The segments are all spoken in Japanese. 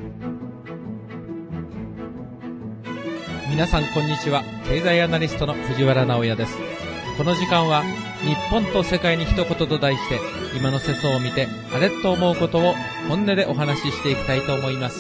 皆さんこんにちは。経済アナリストの藤原直也です。この時間は日本と世界に一言と題して、今の世相を見てあれと思うことを本音でお話ししていきたいと思います。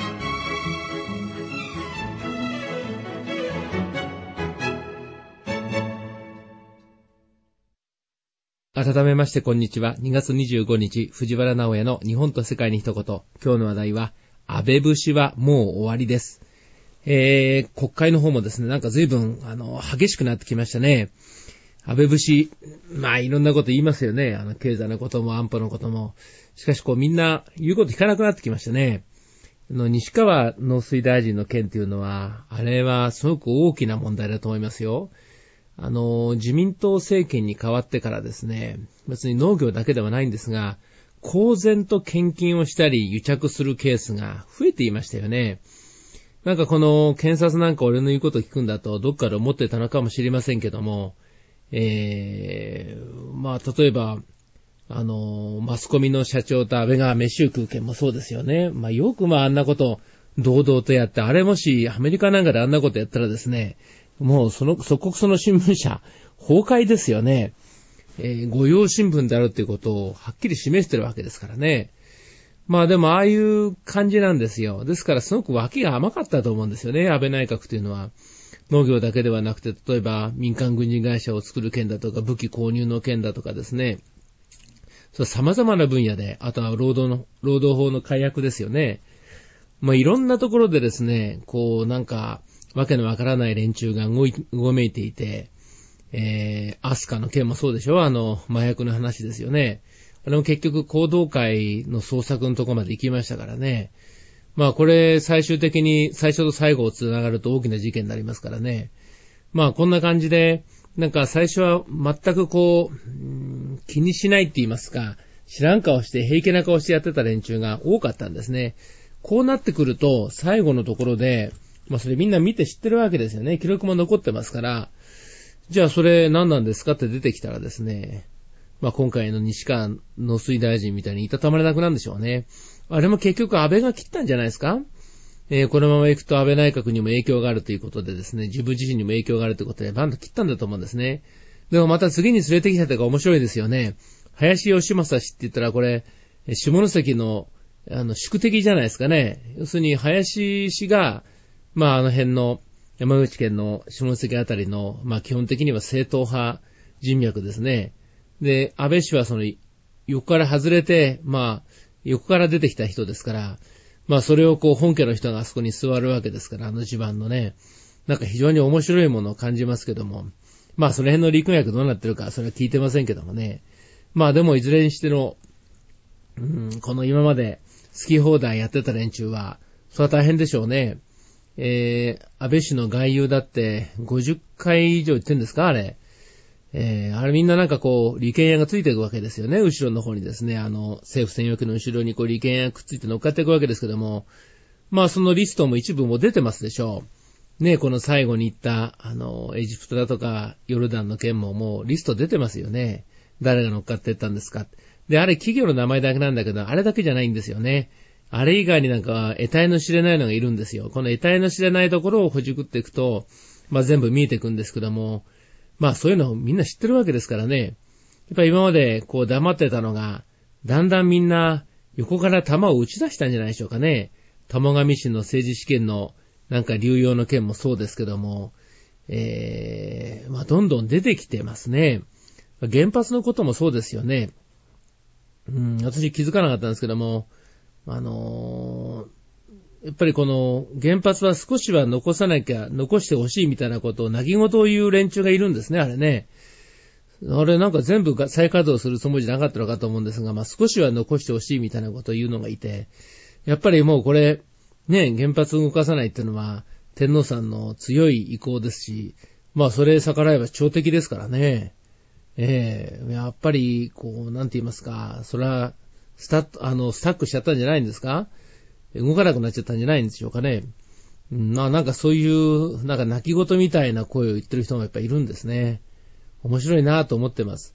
改めましてこんにちは。2月25日、藤原直也の日本と世界に一言。今日の話題は、安倍節はもう終わりです。国会の方もですね、なんか随分、激しくなってきましたね。安倍節、いろんなこと言いますよね。経済のことも安保のことも。しかしみんな言うこと聞かなくなってきましたね。西川農水大臣の件というのは、あれはすごく大きな問題だと思いますよ。自民党政権に変わってからですね、別に農業だけではないんですが、公然と献金をしたり癒着するケースが増えていましたよね。なんか検察なんか俺の言うことを聞くんだとどっかで思ってたのかもしれませんけども、例えば、マスコミの社長と安倍が飯を食う件もそうですよね。よくあんなことを堂々とやって、あれもしアメリカなんかであんなことやったらですね、もう即刻その新聞社崩壊ですよね。御用新聞であるということをはっきり示してるわけですからね。でもああいう感じなんですよ。ですからすごく脇が甘かったと思うんですよね。安倍内閣というのは。農業だけではなくて、例えば民間軍事会社を作る件だとか、武器購入の件だとかですね。様々な分野で、あとは労働法の改悪ですよね。いろんなところでですね、わけのわからない連中がうごめいていて、アスカの件もそうでしょ？麻薬の話ですよね。あれも結局行動会の捜索のところまで行きましたからね。これ最終的に最初と最後をつながると大きな事件になりますからね。こんな感じで、最初は全く気にしないって言いますか、知らん顔して平気な顔してやってた連中が多かったんですね。こうなってくると最後のところで、それみんな見て知ってるわけですよね。記録も残ってますから、じゃあそれ何なんですかって出てきたらですね、今回の西川農水大臣みたいにいたたまれなくなるんでしょうね。あれも結局安倍が切ったんじゃないですか？このまま行くと安倍内閣にも影響があるということでですね、自分自身にも影響があるということでバンと切ったんだと思うんですね。でもまた次に連れてきたとか面白いですよね。林義正氏って言ったらこれ、下関の、宿敵じゃないですかね。要するに林氏が、あの辺の山口県の下関あたりの、基本的には正統派人脈ですね。で、安倍氏は横から外れて、横から出てきた人ですから、それを本家の人があそこに座るわけですから、地盤のね、非常に面白いものを感じますけども、その辺の陸脈どうなってるか、それは聞いてませんけどもね。でもいずれにしての、この今まで好き放題やってた連中は、それは大変でしょうね。安倍氏の外遊だって50回以上言ってんですかあれ。あれみんな利権屋がついていくわけですよね。後ろの方にですね、政府専用機の後ろに利権屋がくっついて乗っかっていくわけですけども、そのリストも一部も出てますでしょう。ね、この最後に言った、エジプトだとか、ヨルダンの件ももうリスト出てますよね。誰が乗っかっていったんですか。で、あれ企業の名前だけなんだけど、あれだけじゃないんですよね。あれ以外に得体の知れないのがいるんですよ。この得体の知れないところをほじくっていくと、全部見えていくんですけども、そういうのをみんな知ってるわけですからね。やっぱり今まで黙ってたのが、だんだんみんな横から弾を打ち出したんじゃないでしょうかね。玉上氏の政治試験の流用の件もそうですけども、どんどん出てきてますね。原発のこともそうですよね。私気づかなかったんですけども、やっぱりこの原発は少しは残してほしいみたいなことを泣き言を言う連中がいるんですね、あれね。あれ全部再稼働するつもりじゃなかったのかと思うんですが、少しは残してほしいみたいなことを言うのがいて、やっぱりもうこれ、ね、原発を動かさないっていうのは天皇さんの強い意向ですし、それ逆らえば朝敵ですからね。やっぱり、なんて言いますか、それは、スタックしちゃったんじゃないんですか？動かなくなっちゃったんじゃないんでしょうかね。そういう、泣き言みたいな声を言ってる人がやっぱりいるんですね。面白いなと思ってます。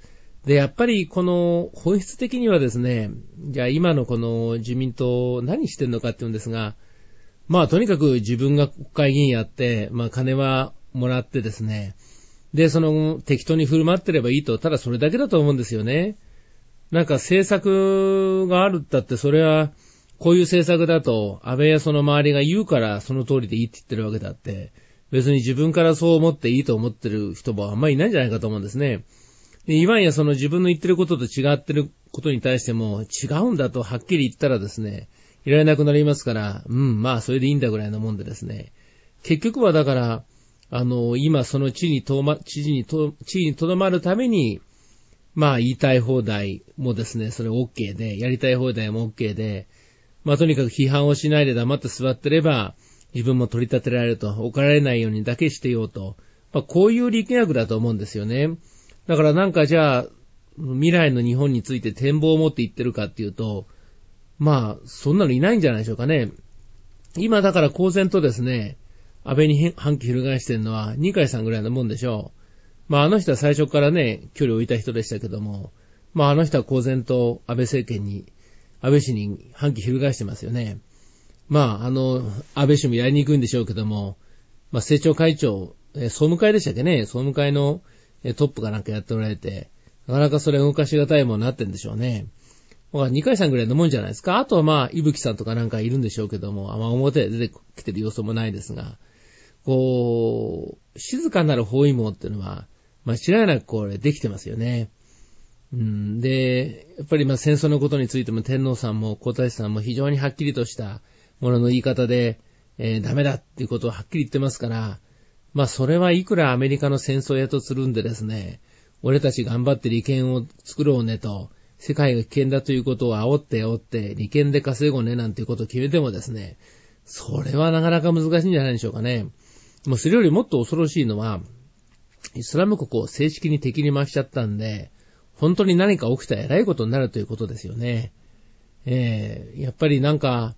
で、やっぱりこの本質的にはですね、じゃあ今のこの自民党何してんのかっていうんですが、まあとにかく自分が国会議員やって、まあ金はもらってですね、で、適当に振る舞ってればいいと、ただそれだけだと思うんですよね。なんか政策があるったってそれは、こういう政策だと安倍やその周りが言うからその通りでいいって言ってるわけだって、別に自分からそう思っていいと思ってる人もあんまりいないんじゃないかと思うんですね。で、いわんやその自分の言ってることと違ってることに対しても違うんだとはっきり言ったらですね、いられなくなりますから、まあそれでいいんだぐらいなもんでですね。結局はだから、今その地位にとどまるために、まあ言いたい放題もですね、それ OK で、やりたい放題も OK で、まあとにかく批判をしないで黙って座ってれば、自分も取り立てられると、怒られないようにだけしてようと、まあこういう力学だと思うんですよね。だからなんかじゃあ、未来の日本について展望を持って言ってるかっていうと、まあ、そんなのいないんじゃないでしょうかね。今だから公然とですね、安倍に反旗翻してるのは二階さんぐらいのもんでしょう。まああの人は最初からね、距離を置いた人でしたけども、まああの人は公然と安倍政権に、安倍氏に反旗翻してますよね。まあ安倍氏もやりにくいんでしょうけども、まあ政調会長、総務会でしたっけね、総務会のトップがなんかやっておられて、なかなかそれ動かしがたいものになってんでしょうね。二階さんぐらいのもんじゃないですか。あとはまあ、伊吹さんとかなんかいるんでしょうけども、まあ表で出てきてる様子もないですが、こう、静かなる包囲網っていうのは、間違いなくこれできてますよね。で、やっぱりまあ戦争のことについても天皇さんも皇太子さんも非常にはっきりとしたものの言い方で、ダメだっていうことをはっきり言ってますから、まあそれはいくらアメリカの戦争やとするんでですね、俺たち頑張って利権を作ろうねと、世界が危険だということを煽って利権で稼ごうねなんていうことを決めてもですね、それはなかなか難しいんじゃないでしょうかね。もうそれよりもっと恐ろしいのは、イスラム国を正式に敵に回しちゃったんで、本当に何か起きたら偉いことになるということですよね。やっぱりなんか、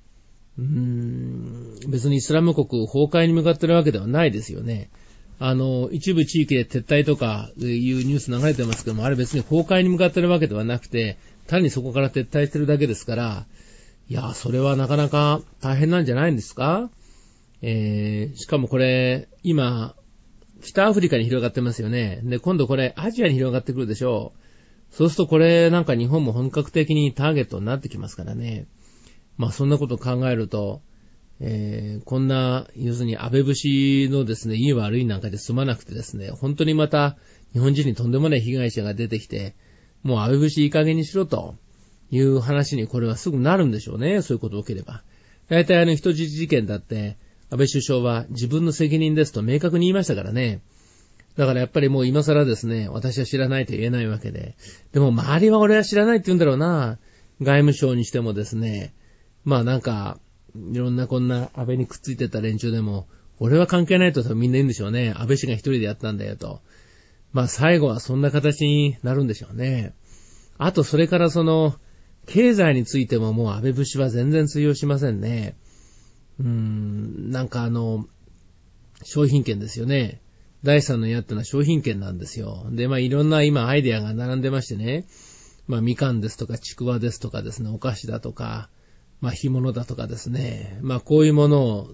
別にイスラム国崩壊に向かってるわけではないですよね。一部地域で撤退とかいうニュース流れてますけども、あれ別に崩壊に向かってるわけではなくて、単にそこから撤退してるだけですから、いや、それはなかなか大変なんじゃないんですか？しかもこれ、今、北アフリカに広がってますよね。で、今度これ、アジアに広がってくるでしょう。そうするとこれ、なんか日本も本格的にターゲットになってきますからね。まあそんなことを考えると、こんな、要するに安倍節のですね、いい悪いなんかで済まなくてですね、本当にまた日本人にとんでもない被害者が出てきて、もう安倍節いい加減にしろという話にこれはすぐなるんでしょうね、そういうことを受ければ。大体人質事件だって、安倍首相は自分の責任ですと明確に言いましたからね。だからやっぱりもう今更ですね、私は知らないと言えないわけで。でも周りは俺は知らないって言うんだろうな。外務省にしてもですね、まあなんか、いろんなこんな安倍にくっついてた連中でも、俺は関係ないとみんな言うんでしょうね。安倍氏が一人でやったんだよと。まあ最後はそんな形になるんでしょうね。あとそれから経済についてももう安倍節は全然通用しませんね。なんか商品券ですよね。第三の矢ってのは商品券なんですよ。で、まあいろんな今アイデアが並んでましてね。まあみかんですとかちくわですとかですね、お菓子だとか、まあ干物だとかですね。まあこういうものを、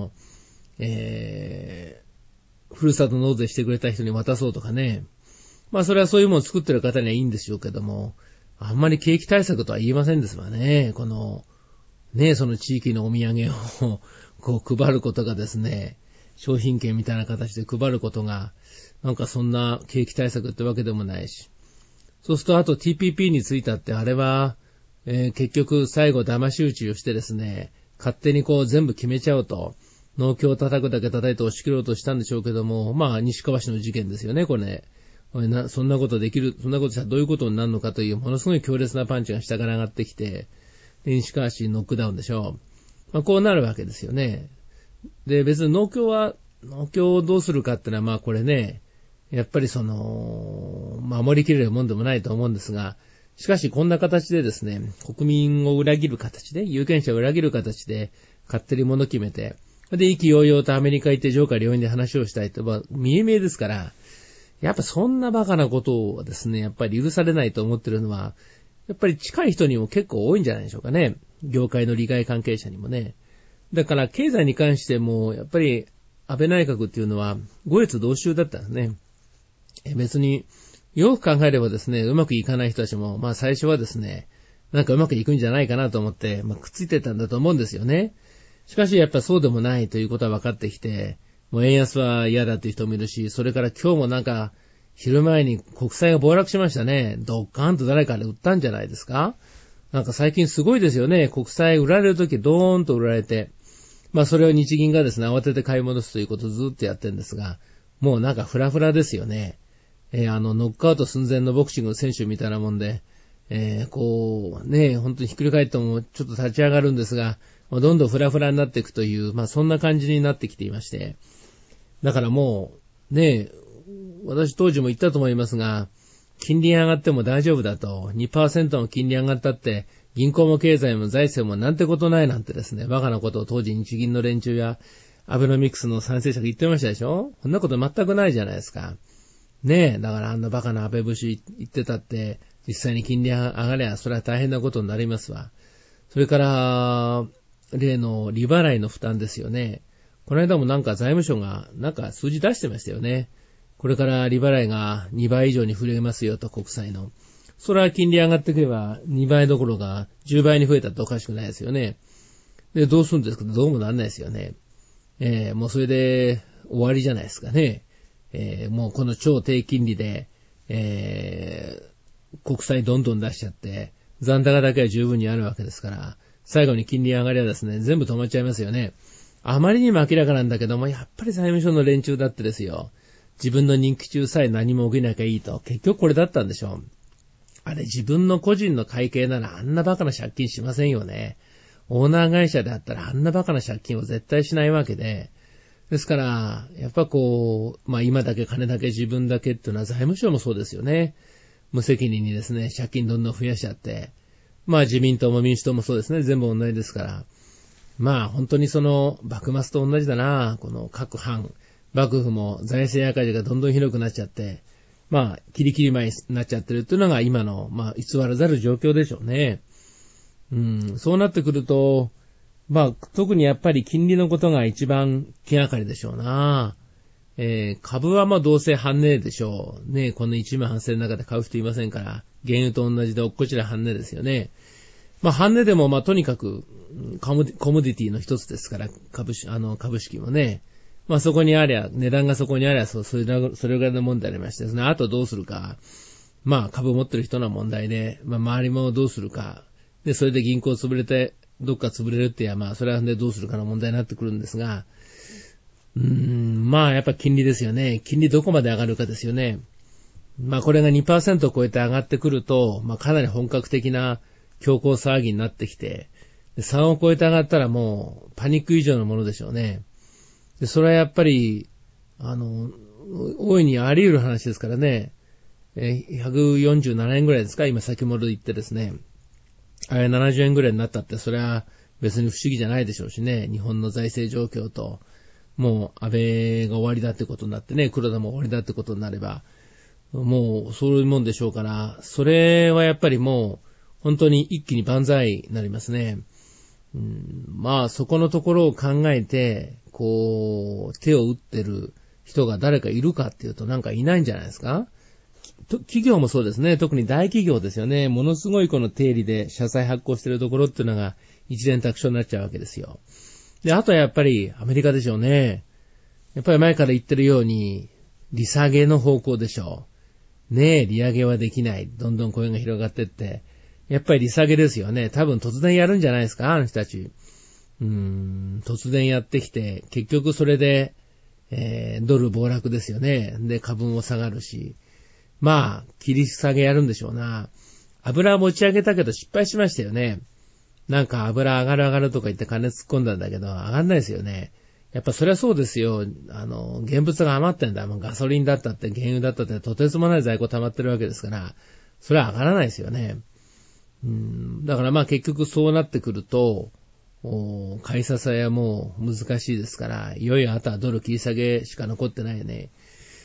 ふるさと納税してくれた人に渡そうとかね。まあそれはそういうものを作ってる方にはいいんでしょうけども、あんまり景気対策とは言えませんですわね。その地域のお土産をこう配ることがですね、商品券みたいな形で配ることが、なんかそんな景気対策ってわけでもないし。そうするとあと TPP についたってあれは、結局最後騙し討ちをしてですね、勝手にこう全部決めちゃうと、農協を叩くだけ叩いて押し切ろうとしたんでしょうけども、まあ西川氏の事件ですよね、これね。そんなことできる、そんなことしたらどういうことになるのかというものすごい強烈なパンチが下から上がってきて、西川氏ノックダウンでしょう。まあこうなるわけですよね。で、別に農協をどうするかってのはまあこれね、やっぱり守りきれるもんでもないと思うんですが、しかしこんな形でですね、国民を裏切る形で、有権者を裏切る形で、勝手に物決めて、で、意気揚々とアメリカ行って上下両院で話をしたいと、まあ、見え見えですから、 やっぱそんなバカなことをですね、やっぱり許されないと思ってるのは、やっぱり近い人にも結構多いんじゃないでしょうかね。業界の利害関係者にもね。だから経済に関しても、やっぱり安倍内閣っていうのは、五越同州だったんですね。別に、よく考えればですね、うまくいかない人たちも、まあ最初はですね、なんかうまくいくんじゃないかなと思って、まあくっついてたんだと思うんですよね。しかしやっぱそうでもないということは分かってきて、もう円安は嫌だという人もいるし、それから今日もなんか、昼前に国債が暴落しましたね。ドッカーンと誰かで売ったんじゃないですか？なんか最近すごいですよね。国債売られるときドーンと売られて、まあそれを日銀がですね、慌てて買い戻すということをずっとやってるんですが、もうなんかフラフラですよね。ノックアウト寸前のボクシングの選手みたいなもんで、こうね、本当にひっくり返ってもちょっと立ち上がるんですが、どんどんフラフラになっていくという、まあそんな感じになってきていまして、だからもう、ね、私当時も言ったと思いますが、金利上がっても大丈夫だと、2% の金利上がったって、銀行も経済も財政もなんてことないなんてですね、バカなことを当時日銀の連中やアベノミクスの賛成者が言ってましたでしょ？こんなこと全くないじゃないですか。ねえ、だからあんなバカな安倍節言ってたって、実際に金利上がればそれは大変なことになりますわ。それから、例の利払いの負担ですよね。この間もなんか財務省がなんか数字出してましたよね。これから利払いが2倍以上に増えますよと、国債の。それは金利上がってくれば2倍どころか10倍に増えたっておかしくないですよね。で、どうするんですか？どうもなんないですよね。もうそれで終わりじゃないですかね。もうこの超低金利で、国債どんどん出しちゃって、残高だけは十分にあるわけですから、最後に金利上がりはですね、全部止まっちゃいますよね。あまりにも明らかなんだけども、やっぱり財務省の連中だってですよ。自分の任期中さえ何も起きなきゃいいと。結局これだったんでしょう。あれ自分の個人の会計ならあんなバカな借金しませんよね。オーナー会社であったらあんなバカな借金を絶対しないわけで。ですから、やっぱこう、まあ今だけ金だけ自分だけっていうのは財務省もそうですよね。無責任にですね、借金どんどん増やしちゃって。まあ自民党も民主党もそうですね。全部同じですから。まあ本当にその幕末と同じだな。この各藩、幕府も財政赤字がどんどん広くなっちゃって、まあキリキリ前になっちゃってるっていうのが今の、まあ偽らざる状況でしょうね。そうなってくると、まあ特にやっぱり金利のことが一番気がかりでしょうな。株はまあどうせ半値でしょう。ね、この1万8000円の中で買う人いませんから、原油と同じでおっこちら半値ですよね。まあ半値でもまあとにかくコモディティの一つですから、株式もね。まあそこにありゃ、値段がそこにありゃ、それぐらいの問題ありましてですね。あとどうするか。まあ株持ってる人の問題で、まあ周りもどうするか。で、それで銀行潰れて、どっか潰れるってや、まあそれはね、どうするかの問題になってくるんですが、まあやっぱ金利ですよね。金利どこまで上がるかですよね。まあこれが 2% を超えて上がってくると、まあかなり本格的な強行騒ぎになってきて、3を超えて上がったらもうパニック以上のものでしょうね。で、それはやっぱり、大いにあり得る話ですからね。147円ぐらいですか？今先ほど言ってですね。あれ70円ぐらいになったって、それは別に不思議じゃないでしょうしね。日本の財政状況と、もう安倍が終わりだってことになってね、黒田も終わりだってことになれば、もうそういうもんでしょうから、それはやっぱりもう、本当に一気に万歳になりますね。まあそこのところを考えて、こう、手を打ってる人が誰かいるかっていうとなんかいないんじゃないですか？企業もそうですね。特に大企業ですよね。ものすごいこの定理で社債発行してるところっていうのが一連卓勝になっちゃうわけですよ。で、あとはやっぱりアメリカでしょうね。やっぱり前から言ってるように、利下げの方向でしょう。ねえ、利上げはできない。どんどん声が広がってって、やっぱり利下げですよね。多分突然やるんじゃないですか、あの人たち。突然やってきて、結局それで、ドル暴落ですよね。で、株も下がるし。まあ、切り下げやるんでしょうな。油持ち上げたけど失敗しましたよね。なんか油上がるとか言って金突っ込んだんだけど、上がんないですよね。やっぱそりゃそうですよ。現物が余ってんだ。ガソリンだったって、原油だったって、とてつもない在庫溜まってるわけですから、それは上がらないですよね。だからまあ結局そうなってくると、買い支えはもう難しいですから、いよいよあとはドル切り下げしか残ってないよね。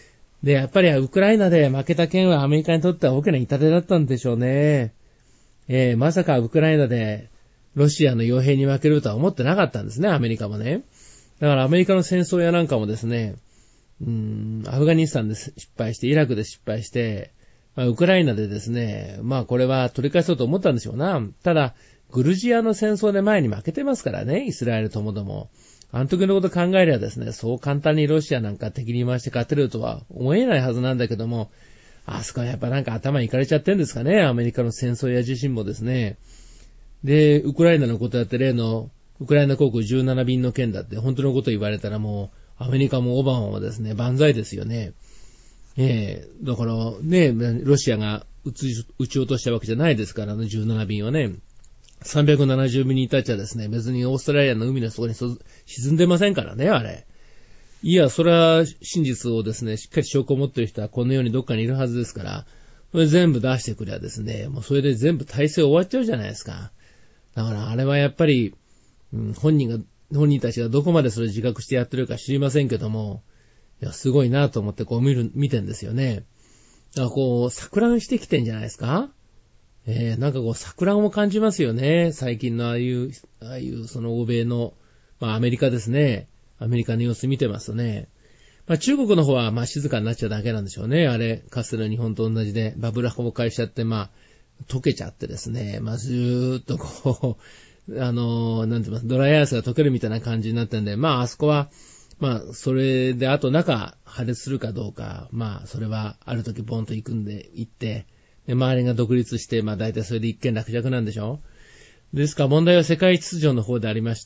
で、やっぱりウクライナで負けた件はアメリカにとっては大きな痛手だったんでしょうね。まさかウクライナでロシアの傭兵に負けるとは思ってなかったんですね、アメリカもね。だからアメリカの戦争やなんかもですね、アフガニスタンで失敗して、イラクで失敗して、ウクライナでですね、これは取り返そうと思ったんでしょうな。ただ、グルジアの戦争で前に負けてますからね、イスラエルともども。あの時のこと考えればですね、そう簡単にロシアなんか敵に回して勝てるとは思えないはずなんだけども、あそこはやっぱなんか頭にいかれちゃってんですかね、アメリカの戦争や自身もですね。で、ウクライナのことやって例の、ウクライナ航空17便の件だって本当のこと言われたらもう、アメリカもオバマもですね、万歳ですよね。だからね、ロシアが撃ち落としたわけじゃないですから、17便はね。370便に至っちゃですね、別にオーストラリアの海の底に沈んでませんからね、あれ。いや、それは真実をですね、しっかり証拠を持っている人はこの世にどっかにいるはずですから、それ全部出してくればですね、もうそれで全部体制終わっちゃうじゃないですか。だからあれはやっぱり、本人たちがどこまでそれ自覚してやってるか知りませんけども、いや、すごいなと思ってこう見てんですよね。だからこう、錯乱してきてんじゃないですか？なんかこう、錯乱を感じますよね。最近のああいうその欧米の、アメリカですね。アメリカの様子見てますとね。中国の方は静かになっちゃうだけなんでしょうね。あれ、かつての日本と同じで、バブル崩壊しちゃって、溶けちゃってですね。ずーっとこう、なんて言います、ドライアイスが溶けるみたいな感じになってんで、あそこは、それで、あと中破裂するかどうか、それはある時ボンと行って、で、周りが独立して、大体それで一件落着なんでしょ？ですから問題は世界秩序の方でありまして、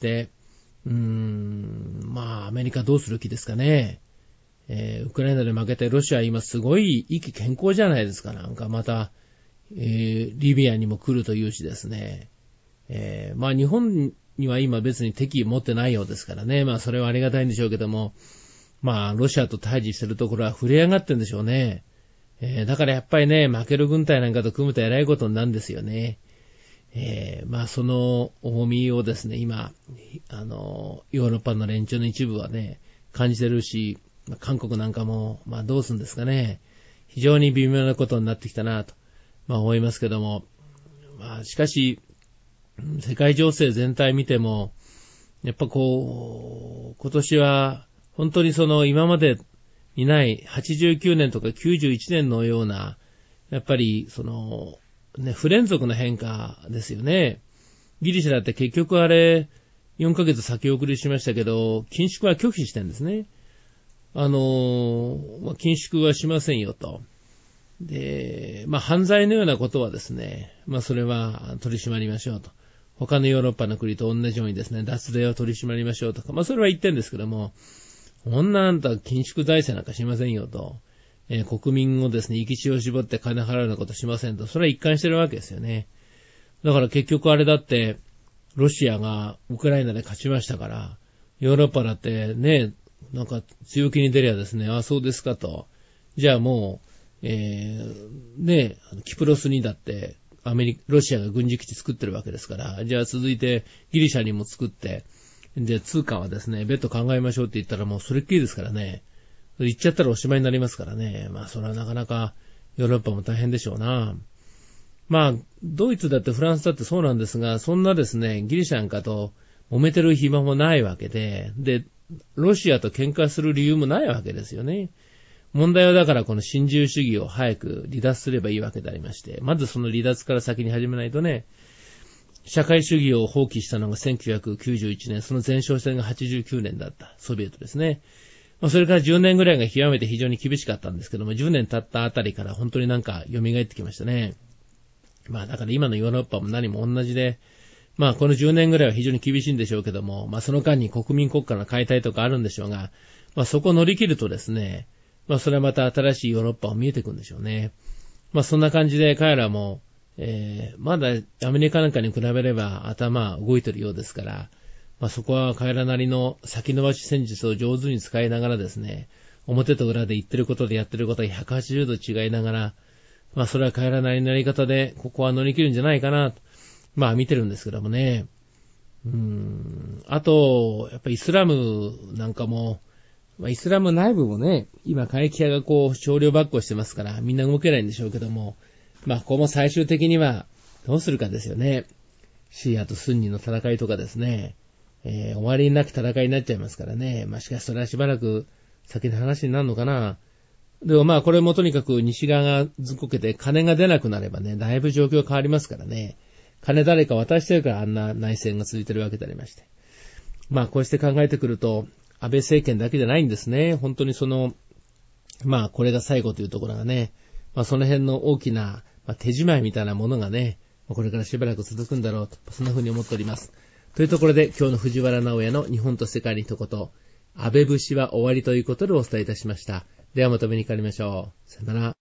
アメリカどうする気ですかね。ウクライナで負けて、ロシア今すごい意気健康じゃないですか。なんかまた、リビアにも来るというしですね。日本には今別に敵意持ってないようですからね。それはありがたいんでしょうけども、ロシアと対峙してるところは触れ上がってんでしょうね。だからやっぱりね、負ける軍隊なんかと組むと偉いことになるんですよね。その重みをですね、今、ヨーロッパの連中の一部はね、感じてるし、韓国なんかも、どうするんですかね。非常に微妙なことになってきたなと、思いますけども。しかし、世界情勢全体見ても、やっぱこう、今年は、本当に今までにない89年とか91年のような、やっぱり不連続の変化ですよね。ギリシャだって結局あれ、4ヶ月先送りしましたけど、緊縮は拒否してるんですね。緊縮はしませんよと。で、犯罪のようなことはですね、それは取り締まりましょうと。他のヨーロッパの国と同じようにですね、脱税を取り締まりましょうとか、それは言ってるんですけども、あんた緊縮財政なんかしませんよと。国民をですね、生き血を絞って金払うようなことしませんと。それは一貫してるわけですよね。だから結局あれだって、ロシアがウクライナで勝ちましたから、ヨーロッパだってね、なんか強気に出りゃですね、そうですかと。じゃあもう、キプロスにだって、ロシアが軍事基地作ってるわけですから、じゃあ続いてギリシャにも作って、で、通貨はですね、別途考えましょうって言ったらもうそれっきりですからね。言っちゃったらおしまいになりますからね。それはなかなかヨーロッパも大変でしょうな。ドイツだってフランスだってそうなんですが、そんなですね、ギリシャなんかと揉めてる暇もないわけで、ロシアと喧嘩する理由もないわけですよね。問題はだからこの新自由主義を早く離脱すればいいわけでありまして、まずその離脱から先に始めないとね、社会主義を放棄したのが1991年、その前哨戦が89年だった、ソビエトですね。それから10年ぐらいが極めて非常に厳しかったんですけども、10年経ったあたりから本当になんか蘇ってきましたね。だから今のヨーロッパも何も同じで、この10年ぐらいは非常に厳しいんでしょうけども、その間に国民国家の解体とかあるんでしょうが、そこを乗り切るとですね、それはまた新しいヨーロッパを見えてくるんでしょうね。そんな感じで彼らも、まだアメリカなんかに比べれば頭動いてるようですから、そこは彼らなりの先延ばし戦術を上手に使いながらですね、表と裏で言ってることでやってることが180度違いながら、それは彼らなりのやり方で、ここは乗り切るんじゃないかなと、見てるんですけどもね。あと、やっぱりイスラムなんかも、 イスラム内部もね、今過激派が少量跋扈してますから、みんな動けないんでしょうけども、ここも最終的にはどうするかですよね。シーアとスンニの戦いとかですね、終わりなき戦いになっちゃいますからね。しかしそれはしばらく先の話になるのかな。でもこれもとにかく西側がずっこけて金が出なくなればね、だいぶ状況変わりますからね。金誰か渡してるからあんな内戦が続いてるわけでありまして。こうして考えてくると、安倍政権だけじゃないんですね。本当にこれが最後というところがね、その辺の大きな、手仕舞いみたいなものがね、これからしばらく続くんだろうと、そんな風に思っております。というところで、今日の藤原直也の日本と世界に一言、安倍節は終わりということでお伝えいたしました。ではまたお目にかかりましょう。さよなら。